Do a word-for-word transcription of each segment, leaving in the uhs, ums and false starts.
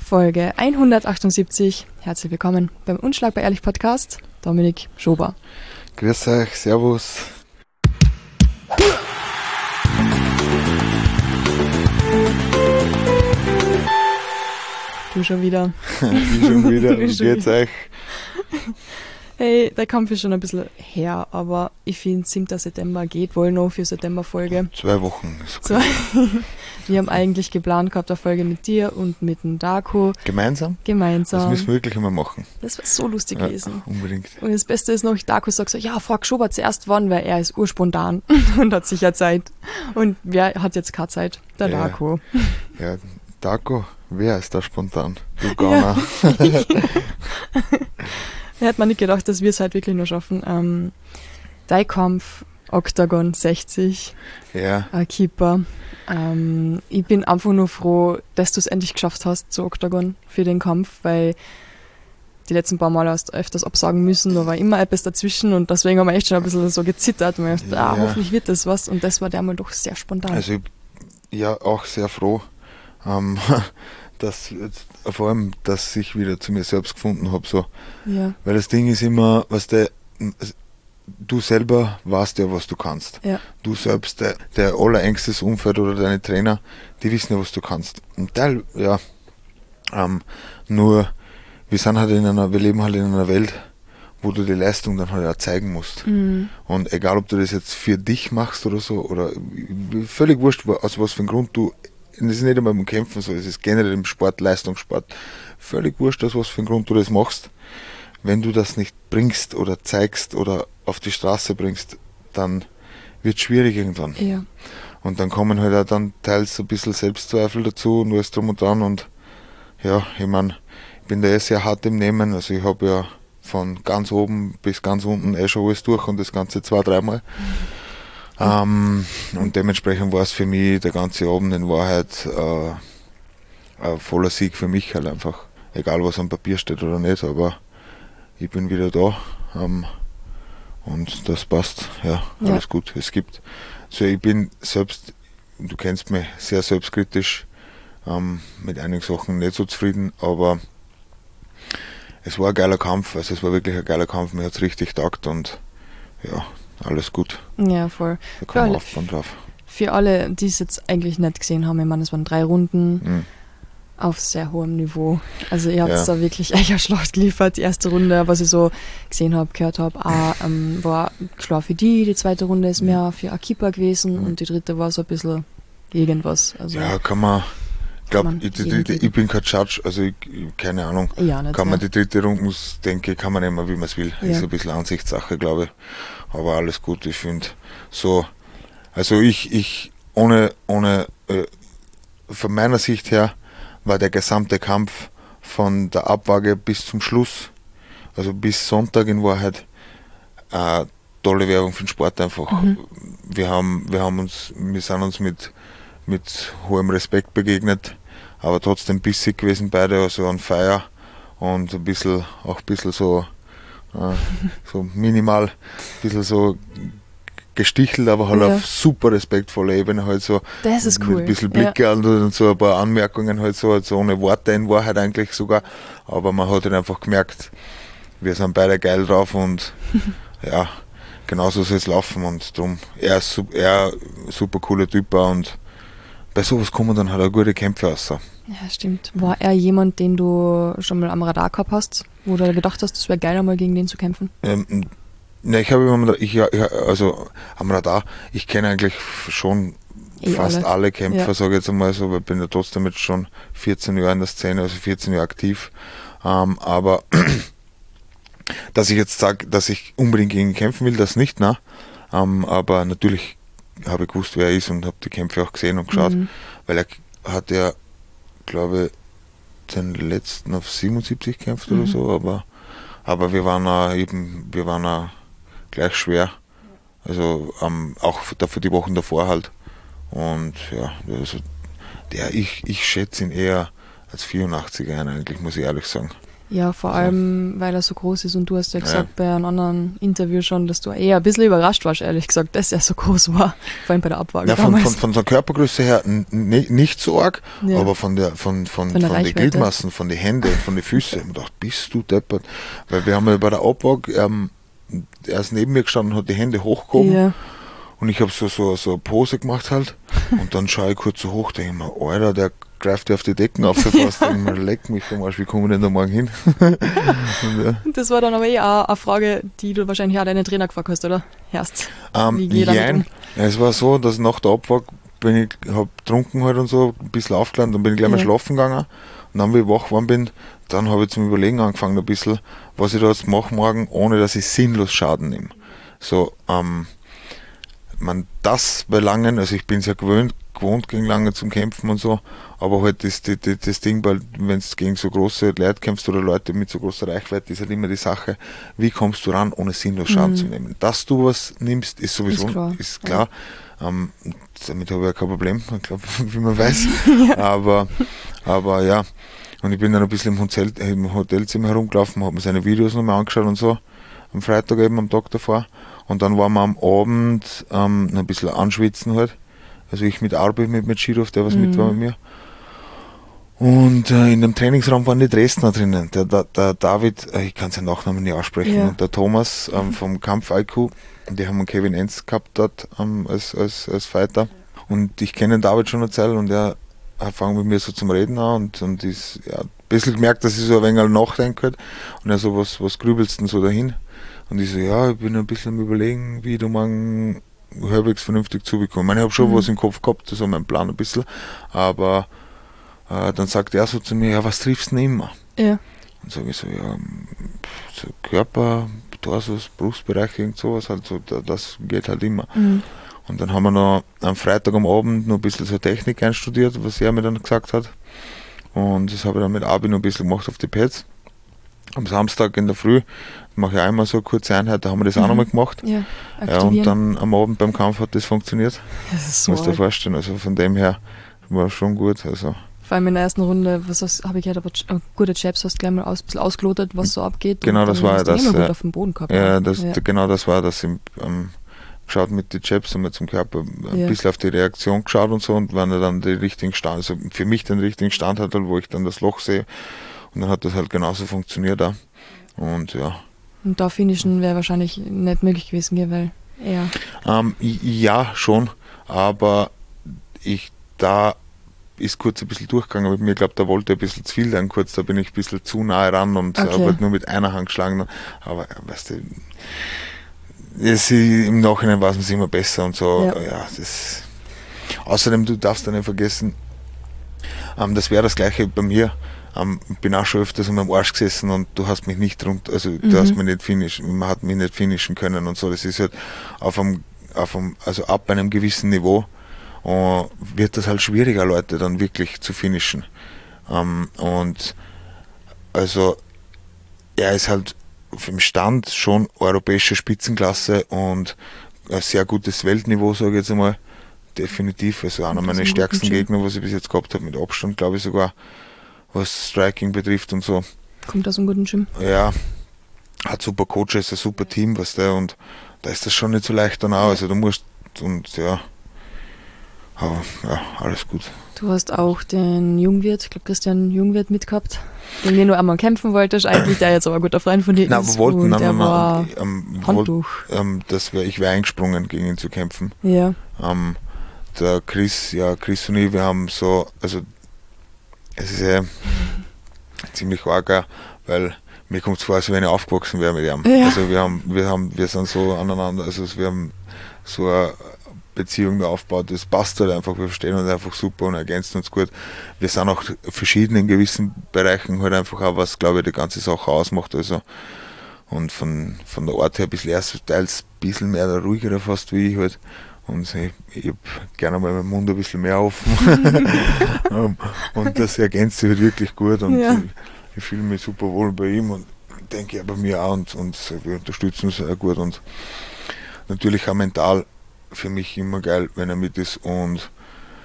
Folge hundertachtundsiebzig. Herzlich willkommen beim Unschlagbar Ehrlich Podcast. Dominik Schober. Grüß euch, servus. Du schon wieder. Ich schon wieder. Wie geht's euch? Hey, der Kampf ist schon ein bisschen her, aber ich finde, siebter September geht wohl noch für Septemberfolge. Zwei Wochen. Ist okay. Zwei. Wir haben eigentlich geplant gehabt, eine Folge mit dir und mit dem Darko. Gemeinsam? Gemeinsam. Das müssen wir wirklich einmal machen. Das war so lustig ja, gewesen. Unbedingt. Und das Beste ist noch, Darko sagt so, ja, frag Schober zuerst wann, weil er ist urspontan und hat sicher Zeit. Und wer hat jetzt keine Zeit? Der ja. Darko. Ja, Darko, wer ist da spontan? Du Gauner. Ja. Er hat mir nicht gedacht, dass wir es halt wirklich nur schaffen. Ähm, dein Kampf, Octagon sechzig, ja. ein Keeper. Ähm, ich bin einfach nur froh, dass du es endlich geschafft hast zu Octagon für den Kampf, weil die letzten paar Mal hast du öfters absagen müssen, da war immer etwas dazwischen und deswegen haben wir echt schon ein bisschen so gezittert und wir dachten, ja. ah, hoffentlich wird das was und das war der mal doch sehr spontan. Also ich ja auch sehr froh, ähm, dass vor allem, dass ich wieder zu mir selbst gefunden habe, so. Ja. Weil das Ding ist immer, was der du selber weißt ja, was du kannst. Ja. Du selbst, der, der allerengstes Umfeld oder deine Trainer, die wissen ja, was du kannst. Und Teil, ja, ähm, nur wir sind halt in einer, wir leben halt in einer Welt, wo du die Leistung dann halt auch zeigen musst. Mhm. Und egal, ob du das jetzt für dich machst oder so, oder völlig wurscht, aus was für einem Grund du, das ist nicht einmal beim Kämpfen so, es ist generell im Sport, Leistungssport, völlig wurscht, aus was für einem Grund du das machst. Wenn du das nicht bringst oder zeigst oder auf die Straße bringst, dann wird es schwierig irgendwann. Ja. Und dann kommen halt auch dann teils ein bisschen Selbstzweifel dazu und alles drum und dran. Und ja, ich meine, ich bin da eh sehr hart im Nehmen. Also ich habe ja von ganz oben bis ganz unten eh schon alles durch und das Ganze zwei, dreimal. Mhm. Ähm, und dementsprechend war es für mich der ganze Abend in Wahrheit äh, ein voller Sieg für mich halt einfach. Egal was am Papier steht oder nicht, aber ich bin wieder da ähm, und das passt, ja, alles ja. gut. Es gibt, so ich bin selbst, du kennst mich, sehr selbstkritisch, ähm, mit einigen Sachen nicht so zufrieden, aber es war ein geiler Kampf, also es war wirklich ein geiler Kampf, mir hat es richtig taugt und ja, alles gut. Ja, voll. Da kann man aufbauen drauf. Für alle, die es jetzt eigentlich nicht gesehen haben, ich meine, es waren drei Runden. Mhm. Auf sehr hohem Niveau. Also ihr habt ja. da wirklich echt eine Schlacht geliefert. Die erste Runde, was ich so gesehen habe, gehört habe, auch, ähm, war klar für die. Die zweite Runde ist mehr für einen Keeper gewesen mhm. und die dritte war so ein bisschen irgendwas. Also ja, kann man, ich glaube, ich, ich, ich bin kein Judge, also ich, keine Ahnung. Ja, nicht, kann man ja. die dritte Runde, denke kann man nehmen, wie man es will. Ja. Ist ein bisschen Ansichtssache, glaube ich. Aber alles gut, ich finde so, also ich, ich, ohne, ohne, äh, von meiner Sicht her, war der gesamte Kampf von der Abwaage bis zum Schluss, also bis Sonntag in Wahrheit, äh, tolle Werbung für den Sport einfach. Mhm. Wir haben, wir haben uns, wir sind uns mit, mit hohem Respekt begegnet, aber trotzdem bissig gewesen beide, also on fire und ein bisschen, auch ein bisschen so, äh, so minimal, ein bisschen so gestichelt, aber halt ja. auf super respektvoller Ebene halt so. Das ist cool. Mit ein bisschen Blicke ja. und so ein paar Anmerkungen halt so, halt so ohne Worte in Wahrheit eigentlich sogar. Aber man hat halt einfach gemerkt, wir sind beide geil drauf und ja, genauso soll es laufen und drum, er ist er super cooler Typ und bei sowas kommen dann halt auch gute Kämpfe raus. Ja, stimmt. War er jemand, den du schon mal am Radar gehabt hast, wo du gedacht hast, es wäre geil, einmal gegen den zu kämpfen? Ähm, Ne, ich habe immer, ich, also am Radar, ich kenne eigentlich schon eh fast alle, alle Kämpfer, ja. sage ich jetzt einmal so, weil ich bin ja trotzdem jetzt schon vierzehn Jahre in der Szene, also vierzehn Jahre aktiv. Ähm, aber dass ich jetzt sage, dass ich unbedingt gegen ihn kämpfen will, das nicht, ne? Ähm, aber natürlich habe ich gewusst, wer er ist und habe die Kämpfe auch gesehen und geschaut, mhm. weil er hat ja, glaube ich, den letzten auf siebenundsiebzig gekämpft mhm. oder so, aber, aber wir waren auch eben, wir waren auch gleich schwer, also ähm, auch für die Wochen davor halt und ja, also der, ich, ich schätze ihn eher als vierundachtziger ein eigentlich, muss ich ehrlich sagen. Ja, vor also. allem, weil er so groß ist und du hast ja gesagt ja. bei einem anderen Interview schon, dass du eher ein bisschen überrascht warst, ehrlich gesagt, dass er so groß war, vor allem bei der Abwaage. Ja, von, von, von der Körpergröße her n- n- nicht so arg, ja. aber von der von, von, von, von den Gliedmaßen, von den Händen und von den Füßen, ich habe gedacht, bist du deppert, weil wir haben ja bei der Abwaage, ähm, er ist neben mir gestanden und hat die Hände hochgehoben ja. und ich habe so, so, so eine Pose gemacht halt und dann schaue ich kurz so hoch, denke ich mir, Alter, der greift dir auf die Decken auf, fast denke ich mir, leck mich vom Arsch, wie kommen wir denn da morgen hin? und, ja. Das war dann aber eh auch eine Frage, die du wahrscheinlich auch deinen Trainer gefragt hast, oder? Erst. Ähm, wie geht nein, es war so, dass nach der Abwaage bin ich, habe getrunken halt und so, ein bisschen aufgeladen, dann bin ich gleich ja. mal schlafen gegangen und dann, wie ich wach geworden bin, dann habe ich zum Überlegen angefangen ein bisschen, was ich da jetzt mache morgen, ohne dass ich sinnlos Schaden nehme. So, ähm, man, das bei Langen, also ich bin es ja gewöhnt, gewohnt gegen Lange zum Kämpfen und so, aber halt das, das, das Ding, weil wenn du gegen so große Leute kämpfst oder Leute mit so großer Reichweite, ist halt immer die Sache, wie kommst du ran, ohne sinnlos Schaden mhm. zu nehmen. Dass du was nimmst, ist sowieso, ist klar. Ist klar. Ja. Ähm, damit habe ich ja kein Problem, ich glaube, wie man weiß. ja. aber, aber ja, und ich bin dann ein bisschen im, Hotel, im Hotelzimmer herumgelaufen, habe mir seine Videos nochmal angeschaut und so, am Freitag eben, am Tag davor. Und dann waren wir am Abend ähm, ein bisschen anschwitzen halt. Also ich mit Arbi, mit, mit Schirov, der was mhm. mit war mit mir. Und äh, in dem Trainingsraum waren die Dresdner drinnen. Der, der, der David, äh, ich kann seinen Nachnamen nicht aussprechen, ja. und der Thomas ähm, vom Kampf I Q, die haben einen Kevin Enz gehabt dort ähm, als, als, als Fighter. Und ich kenne den David schon eine Zeit und er fängt mit mir so zum Reden an und, und ist ja, ein bisschen gemerkt, dass ich so ein wenig nachdenke. Halt. Und er so, was, was grübelst denn so dahin? Und ich so, ja, ich bin ein bisschen am Überlegen, wie du morgen halbwegs vernünftig zubekommen. Ich meine, ich habe schon mhm. was im Kopf gehabt, das war mein Plan ein bisschen, aber äh, dann sagt er so zu mir, ja, was triffst du denn immer? Ja. Und sage ich so, ja, so Körper, Torsus, Brustbereich, irgend sowas, halt so, das geht halt immer. Mhm. Und dann haben wir noch am Freitag am Abend noch ein bisschen so Technik einstudiert, was er mir dann gesagt hat. Und das habe ich dann mit Abi noch ein bisschen gemacht auf die Pads. Am Samstag in der Früh mache ich einmal so eine kurze Einheit, da haben wir das mhm. auch nochmal gemacht. Ja, ja, und dann am Abend beim Kampf hat das funktioniert. Das ist so musst du dir vorstellen, also von dem her war es schon gut. Also. Vor allem in der ersten Runde, was habe ich gehört, aber äh, gute Chaps hast du gleich mal aus, ein bisschen ausgelotet, was so abgeht. Genau, das war das. Gut auf dem Boden gehabt, ja, das, ja. Genau das war das. Im, ähm, geschaut mit den Chaps und zum Körper, ein ja. bisschen auf die Reaktion geschaut und so, und wenn er dann den richtigen Stand, also für mich den richtigen Stand hat, wo ich dann das Loch sehe, und dann hat das halt genauso funktioniert auch. Und ja. Und da finishen wäre wahrscheinlich nicht möglich gewesen, gell, weil ja. Ähm, ja, schon, aber ich, da ist kurz ein bisschen durchgegangen mit mir, ich glaube, da wollte er ein bisschen zu viel dann kurz, da bin ich ein bisschen zu nahe ran und okay. habe halt nur mit einer Hand geschlagen, aber weißt du, es, im Nachhinein war es immer besser und so, ja, ja das, außerdem, du darfst dann nicht vergessen, ähm, das wäre das Gleiche bei mir. Um, ich bin auch schon öfters an meinem Arsch gesessen und du hast mich nicht runter, also mhm. du hast mich nicht finishen, man hat mich nicht finishen können und so. Das ist halt auf einem, auf einem, also ab einem gewissen Niveau uh, wird das halt schwieriger, Leute dann wirklich zu finishen. Um, und also er ist halt im Stand schon europäische Spitzenklasse und ein sehr gutes Weltniveau, sage ich jetzt einmal. Definitiv, also einer meiner stärksten Gegner, was ich bis jetzt gehabt habe, mit Abstand, glaube ich sogar, was Striking betrifft und so. Kommt aus einem guten Gym. Ja, hat super Coaches, ein super Team, was der, und da ist das schon nicht so leicht dann auch, also du musst, und ja, aber ja, alles gut. Du hast auch den Jungwirt, ich glaube Christian Jungwirt mitgehabt, den du nur einmal kämpfen wolltest, eigentlich, der jetzt aber ein guter Freund von dir nein, ist. Wir wollten, nein, der nein, war ähm, Handtuch. Wollt, ähm, das wär, ich wäre eingesprungen, gegen ihn zu kämpfen. Ja. Ähm, der Chris, ja, Chris und ich, wir haben so, also es ist ja ziemlich arg, weil mir kommt es vor, als wenn ich aufgewachsen wäre mit ihm. Ja. Also wir haben, wir haben, wir sind so aneinander, also wir haben so eine Beziehung da aufgebaut, das passt halt einfach, wir verstehen uns einfach super und ergänzen uns gut. Wir sind auch verschieden in gewissen Bereichen halt einfach auch, was glaube ich die ganze Sache ausmacht, also und von, von der Art her ein bisschen erst teils ein bisschen mehr der ruhigere fast wie ich halt. Und ich, ich habe gerne mal meinen Mund ein bisschen mehr offen. Und das ergänzt sich halt wirklich gut. Und ja. ich, ich fühle mich super wohl bei ihm und denke ja bei mir auch. Und, und wir unterstützen uns sehr gut. Und natürlich auch mental für mich immer geil, wenn er mit ist. Und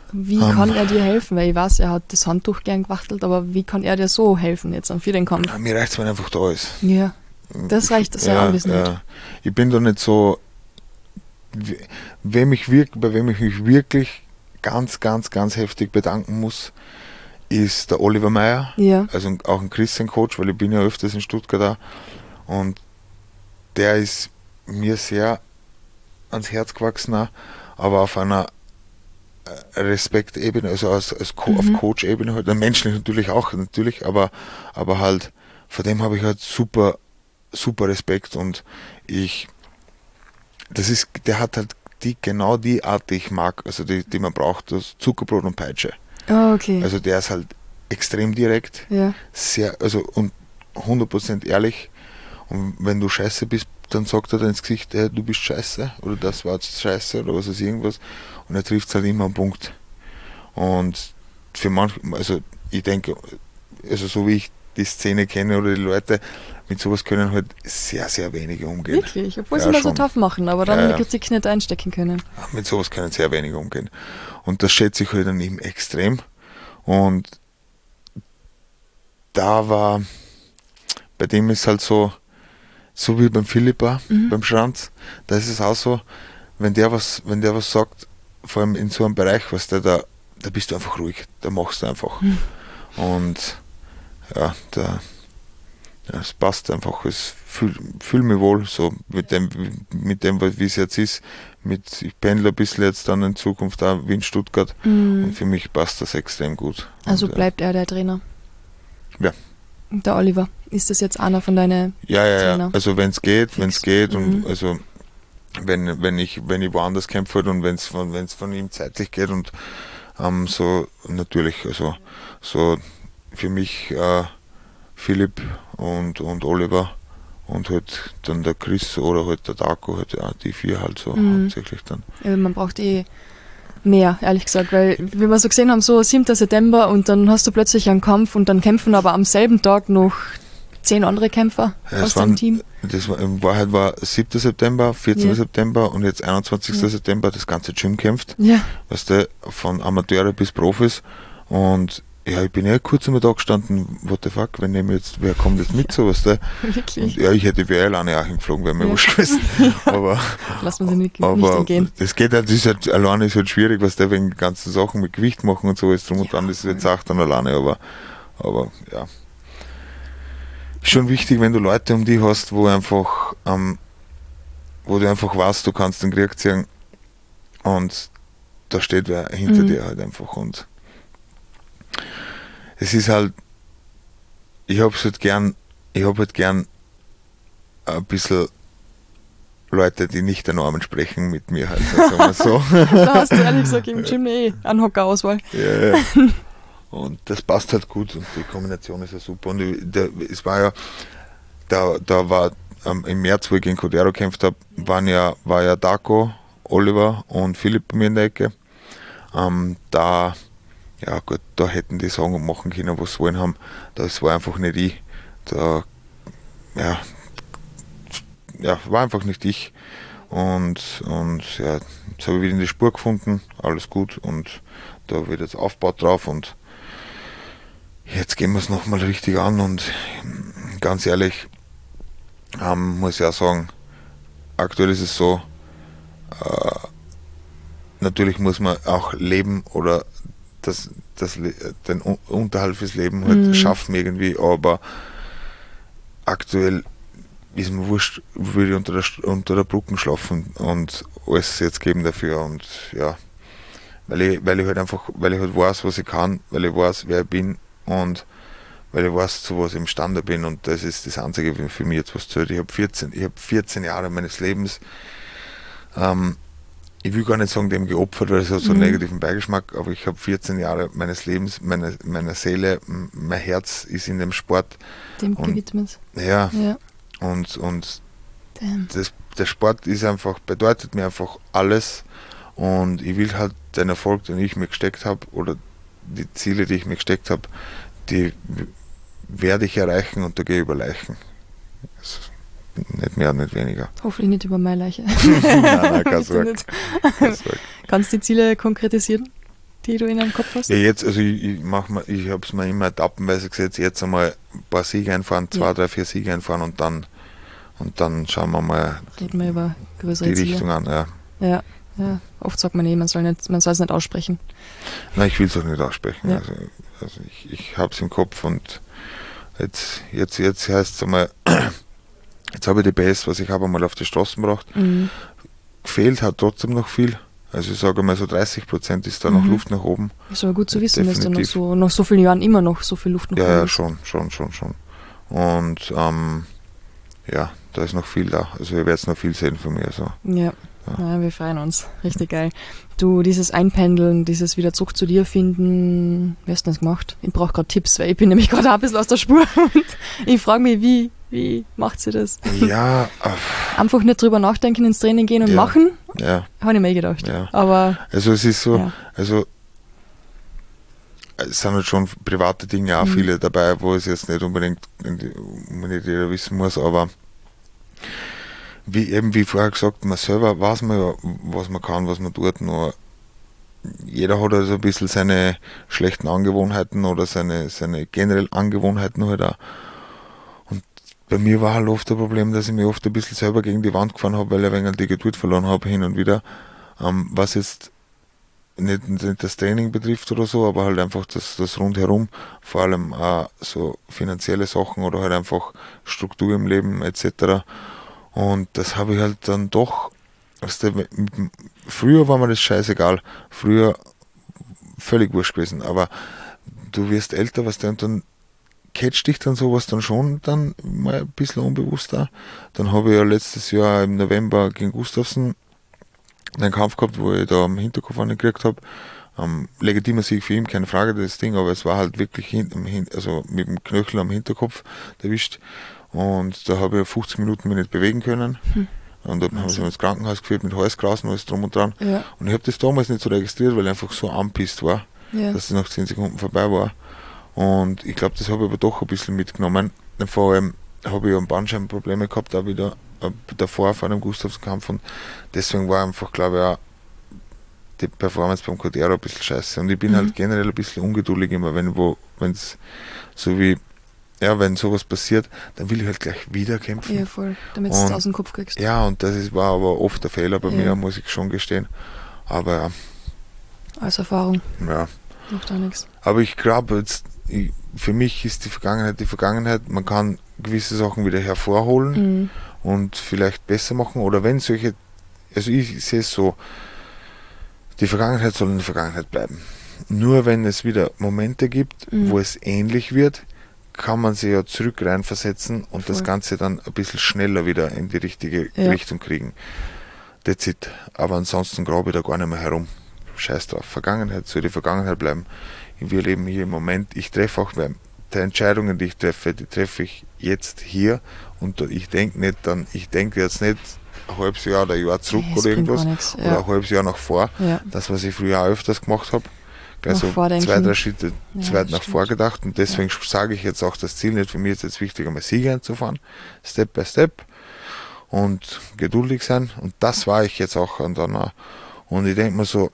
Wie um, kann er dir helfen? Weil ich weiß, er hat das Handtuch gern gewachtelt, aber wie kann er dir so helfen jetzt für den Kampf? Ja, mir reicht es, wenn einfach da ist. Ja, das reicht sehr ja, anwesend. Ja. Ich bin da nicht so, wem ich wirk, bei wem ich mich wirklich ganz, ganz, ganz heftig bedanken muss, ist der Oliver Meier, ja. also auch ein Christian-Coach, weil ich bin ja öfters in Stuttgart da, und der ist mir sehr ans Herz gewachsen, aber auf einer Respektebene, also als, als Co- mhm. auf Coach-Ebene halt, menschlich natürlich auch, natürlich, aber, aber halt, vor dem habe ich halt super, super Respekt, und ich, das ist, der hat halt die, genau die Art, die ich mag, also die, die man braucht, das Zuckerbrot und Peitsche. Oh, okay. Also der ist halt extrem direkt, ja. sehr, also und hundert Prozent ehrlich, und wenn du scheiße bist, dann sagt er dir ins Gesicht, hey, du bist scheiße, oder das war jetzt scheiße, oder was ist irgendwas, und er trifft es halt immer am Punkt. Und für manche, also ich denke, also so wie ich die Szene kenne oder die Leute, mit sowas können halt sehr, sehr wenige umgehen. Wirklich? Obwohl ja, sie immer so tough machen, aber dann ja, ja. die Kritik nicht einstecken können. Mit sowas können sehr wenige umgehen. Und das schätze ich halt an ihm extrem. Und da war, bei dem ist halt so, so wie beim Philippa, mhm. beim Schranz, da ist es auch so, wenn der was, wenn der was sagt, vor allem in so einem Bereich, was der da, da bist du einfach ruhig, da machst du einfach. Mhm. Und ja, da, ja, es passt einfach, es fühle fühl mich wohl, so mit dem, mit dem, wie es jetzt ist. Mit, ich pendle ein bisschen jetzt dann in Zukunft auch wie in Stuttgart, mhm. und für mich passt das extrem gut. Also und, bleibt er der Trainer? Ja. Der Oliver, ist das jetzt einer von deinen Ja, ja, Trainer? ja. Also wenn es geht, wenn es geht, mhm. und also wenn, wenn ich wenn ich woanders kämpfe und wenn es von, wenn's von ihm zeitlich geht, und ähm, so natürlich, also so für mich äh, Philipp und, und Oliver und halt dann der Chris oder halt der Darko, halt ja, die vier halt so mhm. hauptsächlich dann. Ja, man braucht eh mehr, ehrlich gesagt, weil wie wir so gesehen haben, so siebter September und dann hast du plötzlich einen Kampf und dann kämpfen aber am selben Tag noch zehn andere Kämpfer ja, aus deinem Team. Das war, in Wahrheit war siebter September, vierzehnter ja. September und jetzt einundzwanzigster Ja. September das ganze Gym kämpft. Ja. Weißt du, von Amateure bis Profis, und ja, ich bin ja kurz einmal da gestanden, what the fuck, wenn nehmen jetzt, wer kommt jetzt mit, so was da? Wirklich? Und ja, ich hätte wie alleine auch hingeflogen, wäre mir ja. wurscht gewesen. Aber, lass man sie nicht, aber nicht entgehen. Das geht halt, das ist halt, alleine ist halt schwierig, was der wegen ganzen Sachen mit Gewicht machen und so ist, drum ja, und dran, das ist jetzt auch dann alleine, aber, aber, ja. Schon wichtig, wenn du Leute um dich hast, wo einfach, ähm, wo du einfach weißt, du kannst den Krieg ziehen, und da steht wer hinter mhm. dir halt einfach, und es ist halt, ich hab's halt gern, ich hab halt gern ein bisschen Leute, die nicht den Namen sprechen mit mir halt, sagen wir so. Da hast du ehrlich gesagt im Gym eh eine Hockerauswahl. Ja, ja. Und das passt halt gut, und die Kombination ist ja super. Und ich, der, es war ja, da, da war ähm, im März, wo ich gegen Cordero gekämpft habe, waren ja, war ja Darko, Oliver und Philipp bei mir in der Ecke. Ähm, da Ja gut, da hätten die sagen und machen können, was sie wollen haben. Das war einfach nicht ich. Da, ja, ja, war einfach nicht ich. Und, und ja, jetzt habe ich wieder in die Spur gefunden, alles gut, und da wird jetzt aufgebaut drauf, und jetzt gehen wir es nochmal richtig an, und ganz ehrlich, ähm, muss ich auch sagen, aktuell ist es so, äh, natürlich muss man auch leben oder das, das, den Unterhalt fürs Leben halt mhm. schaffen irgendwie, aber aktuell ist mir wurscht, würde ich unter der, unter der Brücke schlafen und alles jetzt geben dafür, und ja, weil ich, weil ich halt einfach, weil ich halt weiß, was ich kann, weil ich weiß, wer ich bin, und weil ich weiß, zu was ich imstande bin, und das ist das Einzige für mich jetzt, was zählt. Ich habe vierzehn, ich hab vierzehn Jahre meines Lebens, ähm, ich will gar nicht sagen, dem geopfert, weil es hat so einen mhm. negativen Beigeschmack, aber ich habe vierzehn Jahre meines Lebens, meine, meine Seele, mein Herz ist in dem Sport. Dem gewidmet. Ja, ja. Und, und das, der Sport ist einfach, bedeutet mir einfach alles, und ich will halt den Erfolg, den ich mir gesteckt habe, oder die Ziele, die ich mir gesteckt habe, die werde ich erreichen, und da gehe ich über Leichen. Also nicht mehr und nicht weniger. Hoffentlich nicht über meine Leiche. Nein, nein, keine Sorge. Kannst du die Ziele konkretisieren, die du in deinem Kopf hast? Ja, jetzt, also ich, ich mach mal, ich habe es mir immer etappenweise gesetzt, jetzt einmal ein paar Siege einfahren, zwei, ja. drei, vier Siege einfahren und dann und dann schauen wir mal Reden wir über größere die Ziele. Richtung an. Ja. Ja, ja. Oft sagt man eh, man soll nicht, man soll es nicht aussprechen. Nein, ich will es auch nicht aussprechen. Ja. Also, also ich, ich habe es im Kopf und jetzt, jetzt, jetzt heißt es einmal, jetzt habe ich die B S, was ich habe, einmal auf die Straßen gebracht. Mhm. Gefehlt hat trotzdem noch viel. Also ich sage mal so dreißig Prozent ist da noch mhm. Luft nach oben. Ist aber gut zu wissen, dass da noch so, nach so vielen Jahren immer noch so viel Luft nach ja, oben ist. Ja, ist. schon, schon, schon, schon. Und ähm, ja, da ist noch viel da. Also ihr werdet noch viel sehen von mir. So. Ja. Ja. Ja, wir freuen uns. Richtig geil. Du, dieses Einpendeln, dieses wieder zurück zu dir finden, wie hast du das gemacht? Ich brauche gerade Tipps, weil ich bin nämlich gerade auch ein bisschen aus der Spur und ich frage mich, wie, wie macht sie das? Ja. Einfach nicht drüber nachdenken, ins Training gehen und ja, machen? Ja. Habe ich mir eh gedacht. Ja. Aber, also es ist so, ja. also es sind halt schon private Dinge auch mhm. viele dabei, wo es jetzt nicht unbedingt, unbedingt jeder wissen muss, aber wie eben wie vorher gesagt, man selber weiß man ja, was man kann, was man tut, nur jeder hat also ein bisschen seine schlechten Angewohnheiten oder seine, seine generell Angewohnheiten halt auch. Und bei mir war halt oft das Problem, dass ich mich oft ein bisschen selber gegen die Wand gefahren habe, weil ich ein wenig die Geduld verloren habe hin und wieder, ähm, was jetzt nicht, nicht das Training betrifft oder so, aber halt einfach das, das Rundherum, vor allem auch so finanzielle Sachen oder halt einfach Struktur im Leben et cetera. Und das habe ich halt dann doch, also früher war mir das scheißegal, früher völlig wurscht gewesen, aber du wirst älter, was dann, dann catcht dich dann sowas dann schon dann mal ein bisschen unbewusster. Dann habe ich ja letztes Jahr im November gegen Gustafsson einen Kampf gehabt, wo ich da am Hinterkopf angekriegt habe. Um, legitimer Sieg für ihn, keine Frage, das Ding, aber es war halt wirklich hin, also mit dem Knöchel am Hinterkopf erwischt. Und da habe ich fünfzig Minuten mich nicht bewegen können. Hm. Und dann haben sie mich ins Krankenhaus geführt mit Halsgrasen, alles drum und dran. Ja. Und ich habe das damals nicht so registriert, weil ich einfach so anpisst war, ja. dass es nach zehn Sekunden vorbei war. Und ich glaube, das habe ich aber doch ein bisschen mitgenommen. Vor allem habe ich ein Bandscheibenprobleme gehabt, auch wieder äh, davor vor dem Gustafsson-Kampf. Und deswegen war einfach, glaube ich, auch die Performance beim Cordero ein bisschen scheiße. Und ich bin mhm. halt generell ein bisschen ungeduldig immer, wenn es so wie ja, wenn sowas passiert, dann will ich halt gleich wieder kämpfen. Ja, voll, damit du es aus dem Kopf kriegst. Ja, und das ist, war aber oft der Fehler bei ja. mir, muss ich schon gestehen. Aber ja. Als Erfahrung. Ja. Macht auch nichts. Aber ich glaube, jetzt, ich, für mich ist die Vergangenheit die Vergangenheit. Man kann gewisse Sachen wieder hervorholen mhm. und vielleicht besser machen. Oder wenn solche, also ich sehe es so, die Vergangenheit soll in der Vergangenheit bleiben. Nur wenn es wieder Momente gibt, mhm. wo es ähnlich wird, kann man sich ja zurück reinversetzen und Voll. Das Ganze dann ein bisschen schneller wieder in die richtige ja. Richtung kriegen. That's it. Aber ansonsten grabe ich da gar nicht mehr herum. Scheiß drauf. Vergangenheit soll die Vergangenheit bleiben. Wir leben hier im Moment. Ich treffe auch, die Entscheidungen, die ich treffe, die treffe ich jetzt hier und ich denke nicht dann, ich denke jetzt nicht ein halbes Jahr oder ein Jahr zurück ja, oder irgendwas ja. oder ein halbes Jahr nach vor. Ja. Das, was ich früher auch öfters gemacht habe. Also zwei, drei Schritte ja, zu weit nach vor gedacht und deswegen ja. sage ich jetzt auch, das Ziel nicht für mich ist jetzt wichtig, einmal Siege einzufahren, Step by Step und geduldig sein und das war ich jetzt auch und dann auch. Und ich denke mir so,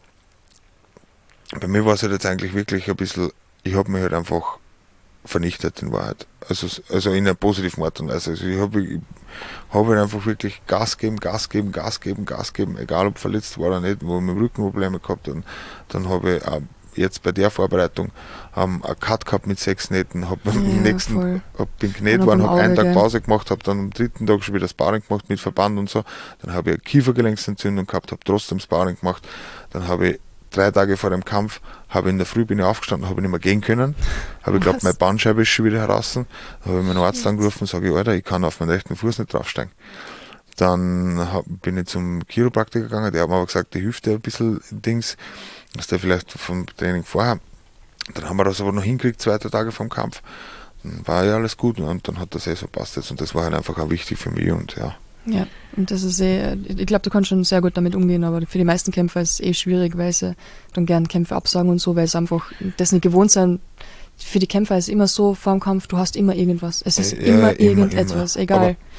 bei mir war es halt jetzt eigentlich wirklich ein bisschen, ich habe mich halt einfach vernichtet in Wahrheit, also, also in einer positiven Art und Weise. Also ich habe ich hab halt einfach wirklich Gas geben, Gas geben, Gas geben, Gas geben, egal ob verletzt war oder nicht, wo ich mit dem Rücken Probleme gehabt habe, dann habe ich auch jetzt bei der Vorbereitung ähm, einen Cut gehabt mit sechs Nähten, habe ja, am nächsten, hab, bin genäht worden, habe einen Tag gell. Pause gemacht, habe dann am dritten Tag schon wieder Sparring gemacht mit Verband und so, dann habe ich eine Kiefergelenksentzündung gehabt, habe trotzdem Sparring gemacht, dann habe ich drei Tage vor dem Kampf, habe in der Früh bin ich aufgestanden, habe ich nicht mehr gehen können, habe ich glaube meine Bandscheibe ist schon wieder heraus, habe ich meinen Arzt angerufen und sage ich, Alter, ich kann auf meinen rechten Fuß nicht draufsteigen. Dann hab, bin ich zum Chiropraktiker gegangen, der hat mir aber gesagt, die Hüfte ein bisschen Dings, dass der vielleicht vom Training vorher. Dann haben wir das aber noch hingekriegt, zwei Tage vom Kampf. Dann war ja alles gut und dann hat das eh so passt jetzt und das war halt einfach auch wichtig für mich und ja. Ja, und das ist eh, ich glaube, du kannst schon sehr gut damit umgehen, aber für die meisten Kämpfer ist es eh schwierig, weil sie dann gern Kämpfe absagen und so, weil sie einfach das nicht gewohnt sind. Für die Kämpfer ist es immer so, vor dem Kampf, du hast immer irgendwas. Es ist ja, immer, immer irgendetwas, immer. egal. Aber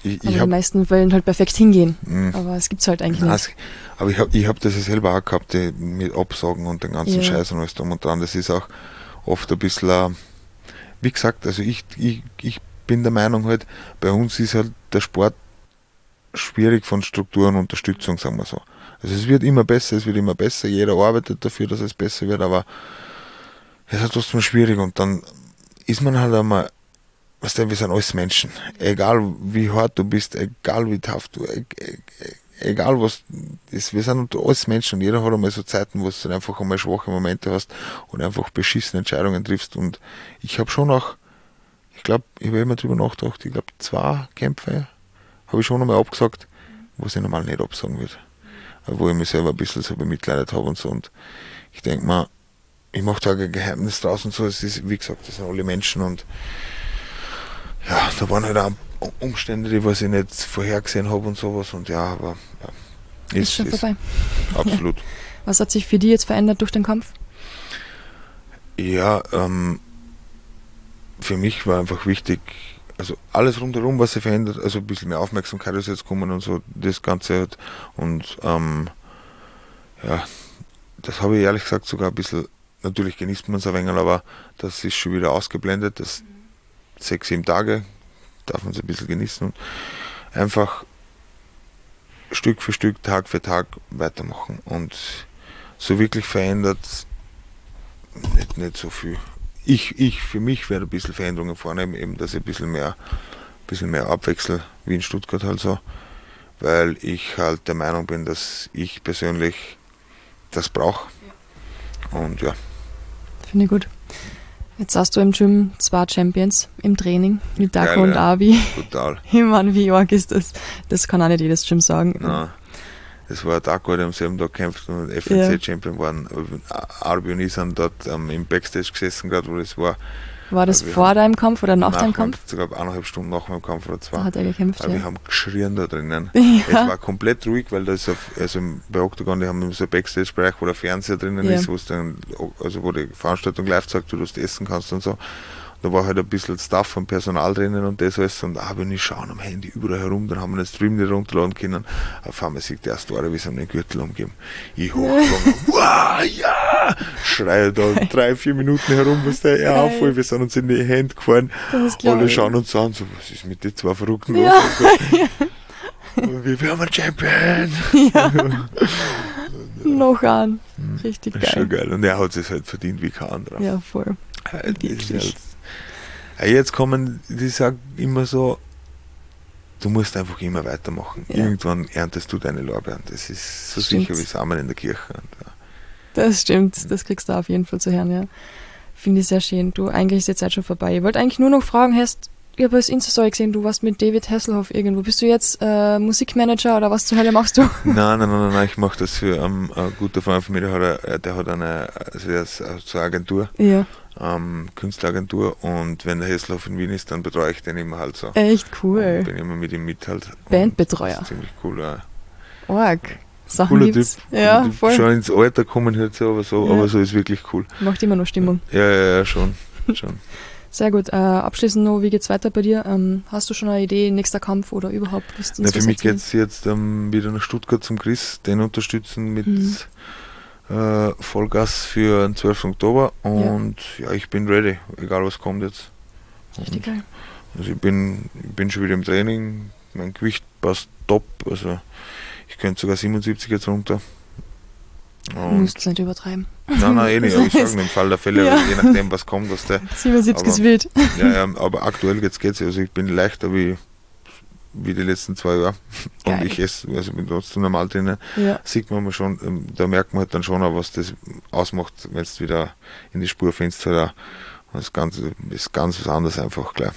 ich, aber ich hab, die meisten wollen halt perfekt hingehen. Mh, aber es gibt's halt eigentlich nein, nicht. es, aber ich habe ich hab das ja selber auch gehabt, die, mit Absagen und den ganzen Ja. Scheiß und alles drum und dran. Das ist auch oft ein bisschen, uh, wie gesagt, also ich, ich, ich bin der Meinung halt, bei uns ist halt der Sport schwierig von Struktur und Unterstützung, sagen wir so. Also es wird immer besser, es wird immer besser, jeder arbeitet dafür, dass es besser wird, aber es ist trotzdem schwierig und dann ist man halt einmal, weißt du, wir sind alles Menschen. Egal wie hart du bist, egal wie tough du, e e egal was ist, wir sind alles Menschen und jeder hat einmal so Zeiten, wo du einfach einmal schwache Momente hast und einfach beschissene Entscheidungen triffst und ich habe schon auch, ich glaube, ich habe immer drüber nachgedacht, ich glaube zwei Kämpfe habe ich schon einmal abgesagt, wo ich normal nicht absagen würde. Wo ich mich selber ein bisschen so bemitleidet habe und so und ich denke mal, ich mache da kein Geheimnis draus und so, es ist, wie gesagt, das sind alle Menschen und ja, da waren halt auch Umstände, die was ich nicht vorhergesehen habe und sowas und ja, aber ja, ist, ist schon ist vorbei. Absolut. Ja. Was hat sich für dich jetzt verändert durch den Kampf? Ja, ähm, für mich war einfach wichtig, also alles rundherum, was sich verändert, also ein bisschen mehr Aufmerksamkeit ist jetzt gekommen und so, das Ganze halt und ähm, ja, das habe ich ehrlich gesagt sogar ein bisschen, natürlich genießt man es ein wenig, aber das ist schon wieder ausgeblendet, das sechs, sieben Tage darf man es ein bisschen genießen und einfach Stück für Stück, Tag für Tag weitermachen und so wirklich verändert nicht, nicht so viel. Ich, ich für mich werde ein bisschen Veränderungen vornehmen, eben dass ich ein bisschen mehr, ein bisschen mehr abwechsel, wie in Stuttgart halt so, weil ich halt der Meinung bin, dass ich persönlich das brauche und ja. Finde ich gut. Jetzt hast du im Gym zwei Champions im Training mit Darko Geil, und ja. Abi. Total. Ich meine, wie arg ist das? Das kann auch nicht jedes Gym sagen. Nein. Das war Darko, der am selben Tag gekämpft und F N C-Champion ja. waren. Arbi und ich sind dort ähm, im Backstage gesessen, gerade wo das war. War das vor deinem Kampf oder nach, nach deinem Kampf? Ich glaube, eineinhalb Stunden nach meinem Kampf oder zwei. Da hat er gekämpft, Aber ja. wir haben geschrien da drinnen. Ja. Es war komplett ruhig, weil das auf, also bei Octagon, die haben so ein Backstage-Bereich, wo der Fernseher drinnen ja. ist, wo es dann, also wo die Veranstaltung live sagt, du das essen kannst und so. Da war halt ein bisschen Stuff vom Personal drinnen und das alles und ah, wenn ich schaue am Handy überall herum, dann haben wir den Stream nicht runterladen können. Auf einmal sieht der Story, wie sie haben den Gürtel umgeben. Ich hochgegangen, wow, ja! Schreie da drei, vier Minuten herum, was der er aufholt. Wir sind uns in die Hände gefahren. Alle schauen uns an, so, was ist mit den zwei Verrückten los? Ja. Und wir, wir haben einen Champion! Ja. Noch an. Richtig das geil. Ist schon geil. Und er hat es halt verdient wie kein anderer. Ja, voll. Jetzt kommen, die sagen immer so, du musst einfach immer weitermachen. Ja. Irgendwann erntest du deine Lorbeeren. Das ist so stimmt. Sicher wie Samen in der Kirche. Und, ja. Das stimmt, das kriegst du auf jeden Fall zu hören, ja. Finde ich sehr schön. Du, eigentlich ist die Zeit schon vorbei. Ich wollte eigentlich nur noch fragen, hast, ich habe das Insta-Story gesehen, du warst mit David Hasselhoff irgendwo. Bist du jetzt äh, Musikmanager oder was zur Hölle machst du? Nein, nein, nein, nein, ich mache das für um, ein guter Freund von mir, der hat, eine, der hat eine, also der ist so eine Agentur. Ja. Ähm, Künstleragentur und wenn der Hasselhoff in Wien ist, dann betreue ich den immer halt so. Echt cool. Und bin immer mit ihm mit halt. Bandbetreuer. Ziemlich cool, ja. Org. Sachen Cooler gibt's. Typ. Ja, und voll. Schon ins Alter kommen halt so, aber so, ja. aber so ist wirklich cool. Macht immer noch Stimmung. Ja, ja, ja, schon. schon. Sehr gut. Äh, abschließend noch, wie geht's weiter bei dir? Ähm, hast du schon eine Idee, nächster Kampf oder überhaupt? Na, für mich geht's jetzt ähm, wieder nach Stuttgart zum Chris, den unterstützen mit mhm. äh, Vollgas für den zwölften Oktober und ja. ja, ich bin ready, egal was kommt jetzt. Richtig geil. Also ich bin, ich bin schon wieder im Training, mein Gewicht passt top, also ich könnte sogar siebenundsiebzig jetzt runter. Du musst es nicht übertreiben. Nein, nein, eh nicht, aber ich sage im Fall der Fälle, ja. je nachdem was kommt, was der... siebenundsiebzig ist wild. Ja, ja, aber aktuell geht's geht's, also ich bin leichter wie, wie die letzten zwei Jahre Geil. Und ich esse, also bin trotzdem normal drinnen, ja. sieht man schon, da merkt man halt dann schon auch, was das ausmacht, wenn du wieder in die Spur findest, halt auch, das Ganze ist ganz was anderes einfach gleich.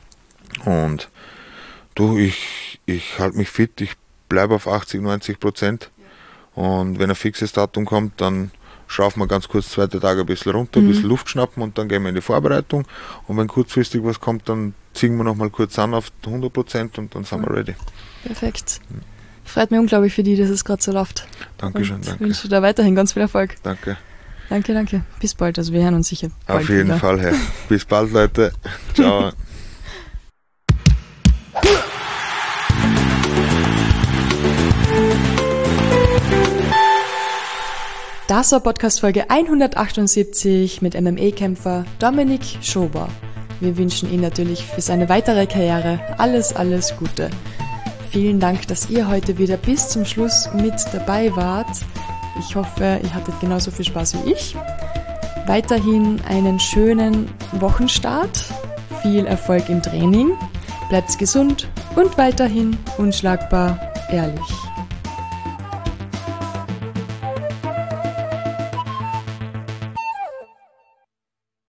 Und du, ich, ich halte mich fit, ich bleibe auf achtzig, neunzig Prozent. Und wenn ein fixes Datum kommt, dann schrauben wir ganz kurz zwei Tage ein bisschen runter, mhm. ein bisschen Luft schnappen und dann gehen wir in die Vorbereitung. Und wenn kurzfristig was kommt, dann ziehen wir nochmal kurz an auf hundert Prozent und dann sind wir ready. Perfekt. Freut mich unglaublich für dich, dass es gerade so läuft. Dankeschön, danke. Ich wünsche dir da weiterhin ganz viel Erfolg. Danke. Danke, danke. Bis bald, also wir hören uns sicher bald Auf jeden wieder. Fall, Herr. Bis bald, Leute. Ciao. Das war Podcast-Folge hundertachtundsiebzig mit M M A-Kämpfer Dominik Schober. Wir wünschen ihm natürlich für seine weitere Karriere alles, alles Gute. Vielen Dank, dass ihr heute wieder bis zum Schluss mit dabei wart. Ich hoffe, ihr hattet genauso viel Spaß wie ich. Weiterhin einen schönen Wochenstart, viel Erfolg im Training, bleibt gesund und weiterhin unschlagbar ehrlich.